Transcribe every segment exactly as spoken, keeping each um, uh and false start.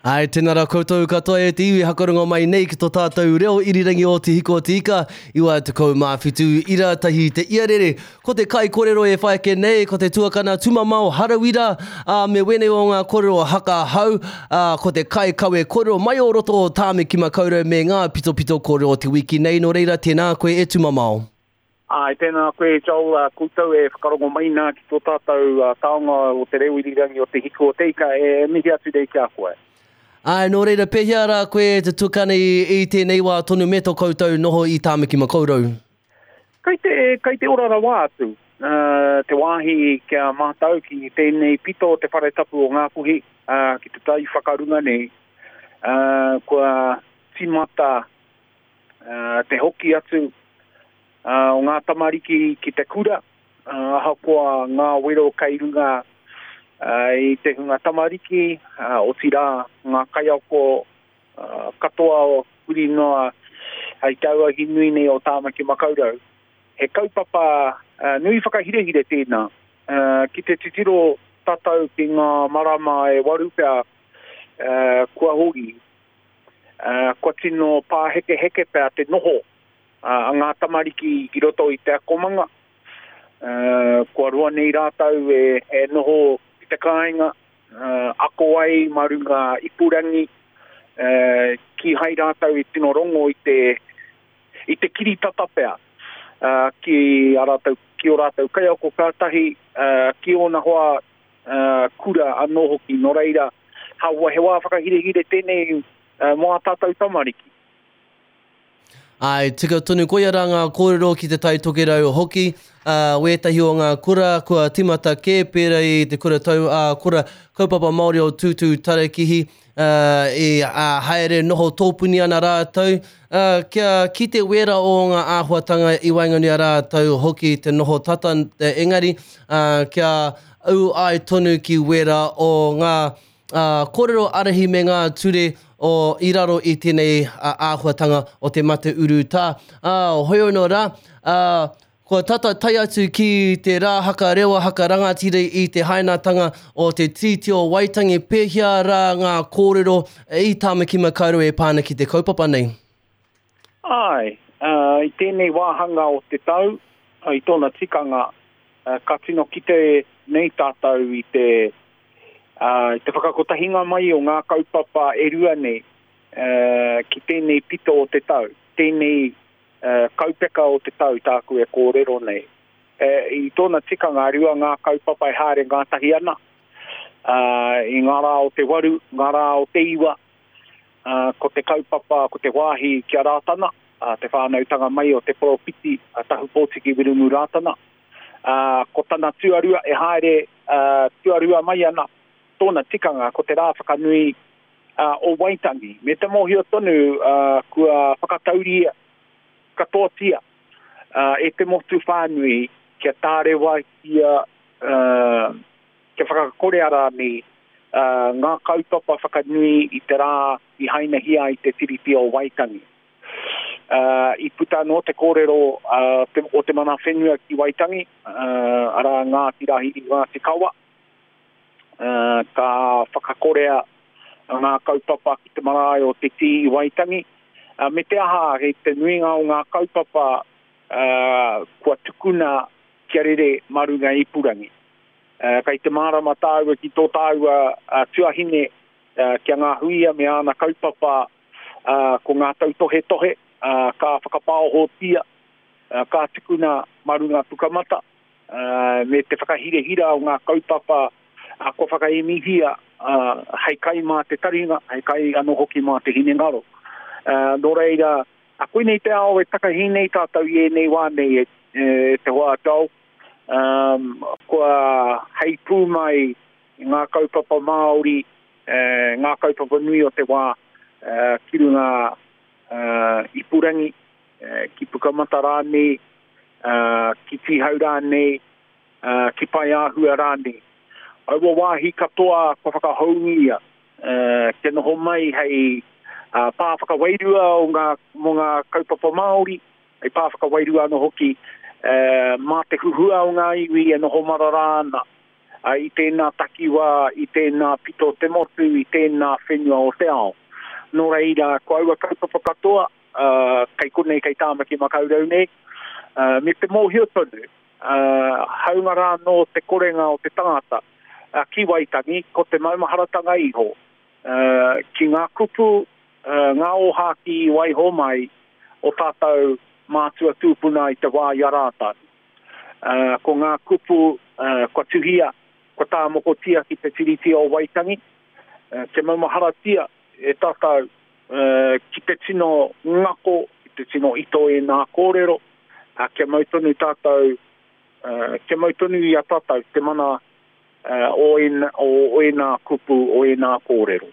Ai, tēnā rā koutou katoa e te iwi hakorongo mai nei ki tō tātou reo irirangi o te hiko o te ika. Iwa te kou mawhitu ira tahi te iarere. Ko te kai kōrero e whae ake nei, ko te tuakana tumamau harawira, uh, me wene o ngā kōrero haka hau, uh, ko te kai kawe kōrero mai o roto o tāme ki makaurau me ngā pito pito kōrero o te wiki nei. Nō reira, tēnā koe e tumamau. Ai, tēnā koe Joel, uh, koutou e whakarongo mai nā ki tō tātou uh, taonga o te reo irirangi o te hiko o te ika e mihi atu rei kia koe. Ai, nō reira, pehia rā koe te tukana i, i tēnei wā tonu me tō koutou noho i tāmiki makaurau. Kei te, kei te orara wā atu, uh, te wāhi kia mātau ki tēnei pito te whare tapu o ngā puhi, uh, ki te tai whakarunga nei, uh, kua timata uh, te hoki atu uh, o ngā tamariki ki te kura, uh, aha kua ngā wero kairunga Uh, i te hunga tamariki, uh, o tira ngā kaiako uh, katoa o kuri noa ai taua hi nui nei o tāmaki makaurau. He kaupapa uh, nui whakahirehire tēnā. Uh, ki te titiro tatau ki ngā marama e warupea uh, kua hoki. Uh, kua tino pā heke heke pēr te noho uh, ngā tamariki i roto i te akomanga. Uh, kua rua nei rātau e, e noho te kāinga, uh, ako ai marunga ipurangi, uh, ki hai rātau i tino rongo i te, i te kiri tatapea, uh, ki, rātau, ki o rātau kai ako kātahi, uh, ki ona hoa uh, kura anō hoki no reira, haua he wā whakahirehire tēnei uh, moa tātou tamariki. Ai, tika tonu koia rā ngā kōrero ki te tai tokerau hoki, uh, wētahi o ngā kura, kua timata kē pēra i te kura tau, uh, kura kaupapa Māori o tūtū tarakihi, uh, i uh, haere noho tōpuni ana rātau, uh, kia ki te wera o ngā āhuatanga i waingani a rātau hoki te noho tata, engari, uh, kia au ai tonu ki wera o ngā uh, kōrero arahi me ngā ture o i raro i tēnei uh, āhuatanga o te mate uru tā. Uh, hoi ono rā, uh, ko tata tai atu ki te rā haka rewa haka rangatira i te hainatanga o te titio waitangi pēhia rā ngā kōrero i tāmaki makaurau e pāna ki te kaupapa nei. Ai, uh, i tēnei wāhanga o te tau, i tōna tikanga, uh, ka tino ki te nei tātou i te Uh, te whakakotahinga mai o ngā kaupapa e rua nei uh, ki tēnei pito o te tau, tēnei uh, kaupeka o te tau tāku e kōrero nei. Uh, I tōna tikanga rua ngā kaupapa e haere ngā tahi ana, uh, i ngā rā o te waru, ngā rā o te iwa, uh, ko te kaupapa, ko te wāhi kia rātana, uh, te whānautanga mai o te poropiti, uh, tahu pōtiki wirungu rātana, uh, ko tana tuarua e haere uh, tuarua mai ana, tōna tikanga ko te rā whakanui uh, o Waitangi. Me te mohio tonu uh, kua whakatauria katoa tia uh, e te motu whānui kia tārewa kia uh, kia whakakore ara ni uh, ngā kaupapa whakanui i te rā i haina hia i te tiriti o Waitangi. Uh, I puta no te kōrero uh, te, o te mana whenua ki Waitangi, uh, ara ngā tirahi i ngā te kawa. Uh, ka whakakorea ngā kaupapa ki te marae o te tī i Waitangi. Uh, me te aha, he te nuinga o ngā kaupapa uh, kua tukuna kia rere marunga i purangi. Uh, kai te marama tāua ki tō tāua uh, tuahine uh, kia ngā huia me ana kaupapa uh, ko ngā tautohe tohe, uh, ka whakapao tia, uh, ka tukuna marunga pukamata, uh, me te whakahirehira o ngā kaupapa a ko whakaemihia uh, hei kai mā te taringa, hei kai anō hoki mā te hine ngaro. Uh, nō reira, a koe nei te ao e takahinei tātou i e nei wānei e, e te hoa tau. Um, kua hei pū mai ngā kaupapa Māori, uh, ngā kaupapa nui o te wā uh, kirunga uh, i Purangi, uh, ki Pukamata rānei, uh, ki Tihau rānei, uh, ki Paiahua rānei. Aua wāhi katoa ko whakahaungia, uh, ke noho mai hei uh, pā whakawairua o ngā, mo ngā kaupapa Māori, hei pā whakawairua no hoki uh, mā te huhua o ngā iwi e noho mararāna, uh, i tēnā takiwa, i tēnā pito te motu, i tēnā whenua o te ao. Nō reira, ko aua kaupapa katoa, uh, kai konei kai tāmaki makaurau nei, uh, me te mōhio tonu, uh, haunga rā no te korenga o te tangata, uh, ki Waitangi, ko te maumaharatanga iho, uh, ki ngā kupu, uh, ngā oha ki waiho mai, o tātou mātua tūpuna i te wā iarātani. Uh, ko ngā kupu, uh, ko tuhia, ko tā mokotia ki te tiriti o Waitangi, uh, te maumaharatia, e tātou uh, ki te tino ngako, ki te tino ito e nā kōrero, uh, kia mautonu tātou, uh, kia mautonu i a tātou, te mana uh, o, en, o, o e nā kupu, o e nā kōrero.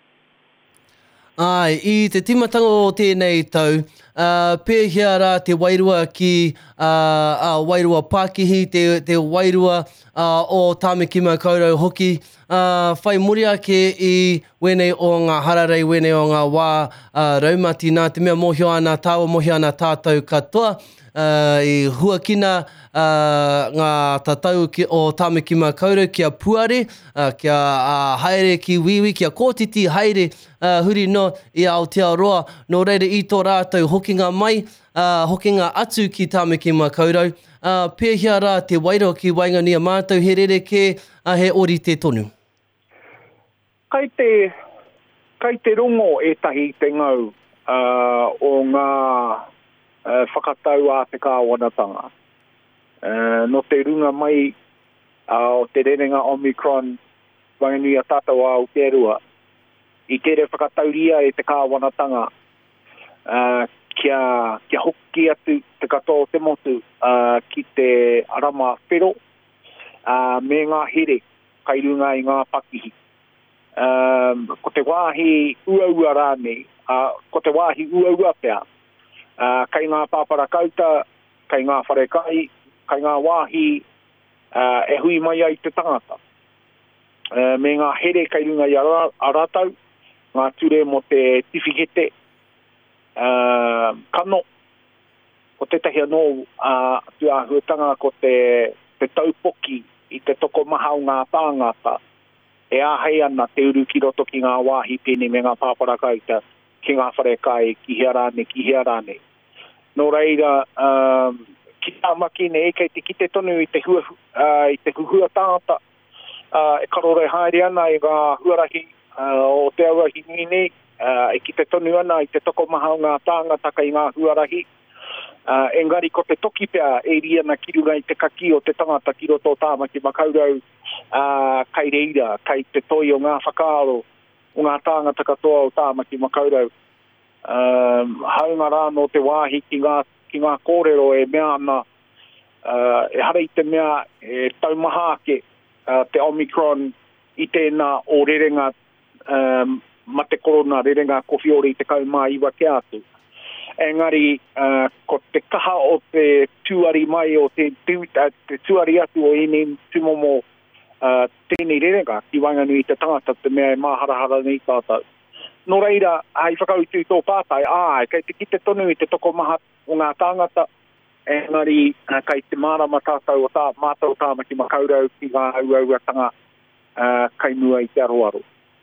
Ai, i te timatanga o tēnei tau, uh, pēhia rā te wairua ki uh, uh, wairua Pākihi, te, te wairua uh, o Tāmaki Makaurau hoki, uh, whai muri ake i wenei o ngā hararei, wenei o ngā wā uh, raumati, nā te mea mohio ana tāua, mohio ana tātou katoa, uh, i huakina uh, ngā tatau ki, o Tāmaki Makaurau kia puare, uh, kia uh, haere ki wiwi, kia kōtiti haere uh, huri no i Aotearoa. Nō reira i tō rātou hokinga mai, uh, hokinga atu ki Tāmaki Makaurau, uh, pēhia rā te wairua ki Wainganui mātou, he rereke, uh, he ori te tonu. Kai te, kai te rongo e tahi te ngau uh, o ngā uh, whakatau a te kāwanatanga. Uh, no te runga mai uh, o te rerenga Omicron, Wainganui a tātou a Aotearoa, i tere whakatauria e te kāwanatanga, uh, kia, kia hoki atu te katoa te motu uh, ki te arama whero, uh, me ngā here, kai runga i ngā pakihi. Um, ko te wāhi uaua rāne, uh, ko te wāhi uaua pia, uh, kai ngā pāpara kauta, kai ngā wharekai, kai ngā wāhi uh, e hui mai ai te tangata. Uh, me ngā here kai runga i aratau, ngā ture mo te tifikete, uh, kano, ko te tahi anō, uh, tu a huatanga ko te, te taupoki i te toko maha o ngā tāngata, e āhei ana te uru ki roto ki ngā wāhi pēne me ngā pāpara kauta, ki ngā wharekai, ki hea rāne, ki hea rāne. Nō reira, um, ki tā maki ne e kei te ki te tonu i te, hua, uh, i te huhua tāngata, uh, e karore haere ana i ngā huarahi uh, o te aua hinui nei, uh, e ki te tonu ana i te toko maha o ngā tāngata kai ngā huarahi. Uh, engari ko te toki pia e riana ki runga i te kaki o te tangata ki roto Tāmaki Makaurau, uh, kai reira, kai te toi o ngā whakaaro o ngā tāngata katoa o Tāmaki Makaurau. Um, haunga rā no te wāhi ki ngā, ki ngā kōrero e mea ana, uh, e harei te mea e taumaha ake uh, te Omicron i tēnā o rerenga, um, ma te korona rerenga kowhiore i te kaumā iwa ke atu. Engari, uh, ko te kaha o te tuari mai o te, tu, uh, te tuari atu o ene tumomo uh, tēnei rerenga ki Wainganui te tangata te mea e māharahara nei tātou. Nō reira, hei whakautu tō pātai, ā, kei te ki te tonu i te toko maha o ngā tāngata, engari, uh, kei te mārama tātou o tā, mātou Tāmaki Makaurau ki ngā auauatanga uh, kai mua i te aroaro.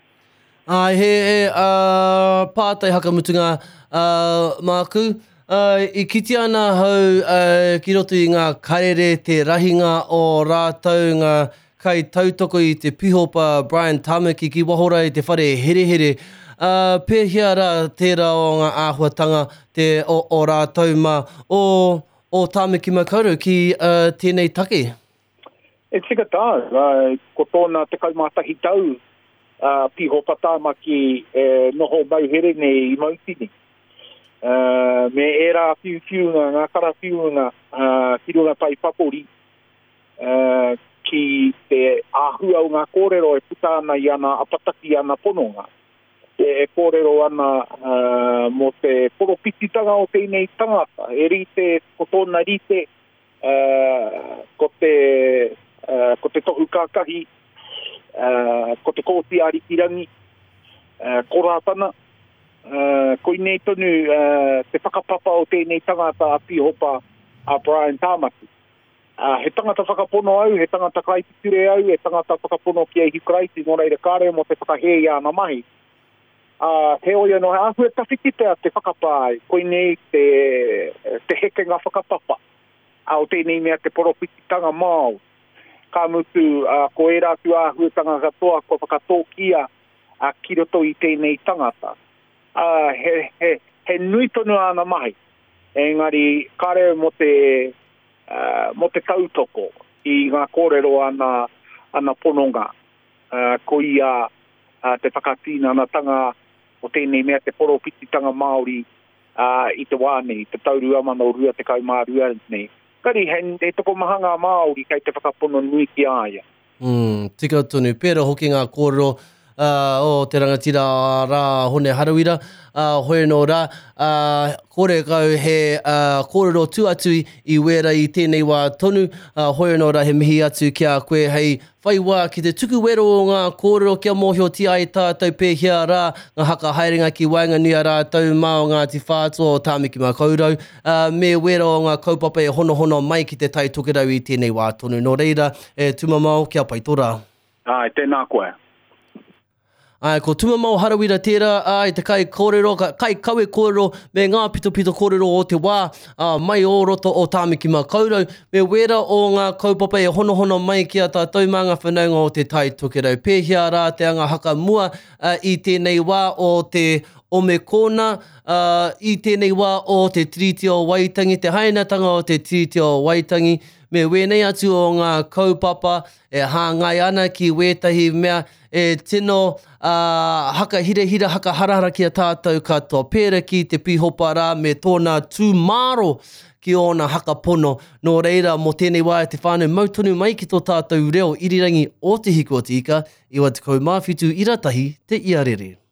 Ai, he, he uh, pātai hakamutunga uh, māku, uh, i kiti ana hau uh, ki roto i ngā karere te rahinga o rātou ngā kai tautoko i te pihopa Brian Tāmaki ki wahora i te whare here here. Uh, pēhia rā tērā o ngā āhuatanga te o, o rātou ma o, o Tāmaki Makaurau ki uh, tēnei take. E tika tā, uh, ko tōna te kaumātahi tau, Uh, pihopa Tāmaki e noho mauhere nei i mautini. Uh, me era piu piunga, ngā kara piunga, uh, ki runga pai papori, uh, ki te āhua o ngā kōrero e puta ana i ana apataki ana pononga. E kōrero ana uh, mo te poropititanga o tēnei tangata. E rite, ko tōna rite, uh, ko te, uh, ko te tohu kākahi, Uh, ko te kōti arikirangi, uh, korātana, uh, ko i nei tonu uh, te whakapapa o tēnei tangata a pihopa a Brian Tāmaki. Uh, he tangata whakapono au, he tangata kaititire au, he tangata whakapono ki ei hikuraiti, mō reira kāre mo te whakahea ana mahi. Uh, he oia no he ahu e tawhikitea te whakapai, koe nei te, te hekenga whakapapa. Au tēnei mea te poropititanga māu. Ka mutu, uh, ko e rātu ahu e tanga katoa, ko whakatōkia a uh, kiroto i tēnei tangata. Uh, he, he, he nui tonu ana mahi. Engari, kāre mo te, uh, mo te tautoko i ngā kōrero ana, ana pononga. Uh, ko ia uh, te whakatina na tanga o tēnei mea te poropititanga Māori uh, i te wānei, te tauru amana o rua te kaumārua nei. Kari, he, he toko mahanga Māori kei te whakapono nui ki aia. Mm, tika tonu, pēra hoki ngā kōrero uh, o te rangatira rā hone harawira, uh, hoi no rā, uh, kore kau he uh, kōrero tū atu i wera i tēnei wā tonu, uh, hoi no rā he mihi atu kia koe hei whai wā ki te tuku wero o ngā kōrero kia mōhio ai tātou pēhia rā, ngā haka haerenga ki wainganui a rātou mā o ngā ti whātua o tāmiki mā kaurau, uh, me wero o ngā kaupapa e hono hono mai ki te tai tokerau i tēnei wā tonu. Nō reira, e tumamau kia pai tōrā. Ai, tēnā koe. Ai, ko tumamau harawira tērā, ai, te kai kōrero, kai kawe kōrero, me ngā pito pito kōrero o te wā, uh, mai o roto o tāmiki mā kaurau, me wera o ngā kaupapa e hono hono mai ki a tātou mā ngā whanaunga o te tai tokerau. Pēhia rā te anga haka mua uh, i tēnei wā o te ome kōna, uh, i tēnei wā o te tiriti o Waitangi, te hainatanga o te tiriti o Waitangi, me wenei atu o ngā kaupapa e hāngai ana ki wētahi mea e tino uh, haka hira hira, haka harahara ki a tātou katoa. Pēra ki te pihopa rā me tōna tūmaro ki ona haka pono. Nō reira, mo tēnei wā e te whānau mautonu mai ki tō tātou reo irirangi o te hiko o te ika, iwa te kaumāwhitu iratahi te iarere.